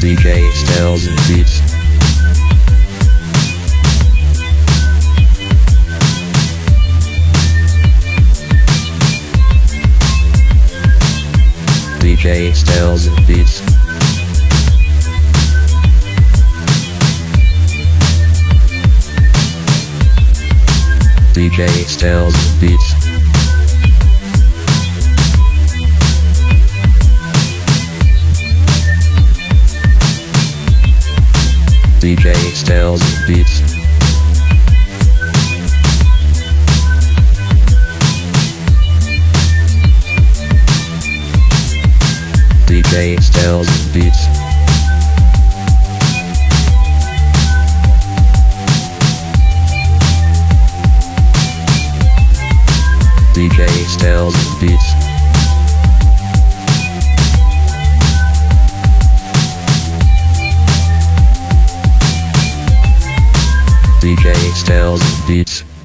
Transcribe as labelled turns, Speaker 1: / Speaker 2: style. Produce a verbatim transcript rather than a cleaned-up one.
Speaker 1: D J Styles and Beats. D J Styles and Beats. D J Styles and Beats. D J Styles and Beats. D J Styles and Beats. D J Styles and Beats. D J Styles and Beats.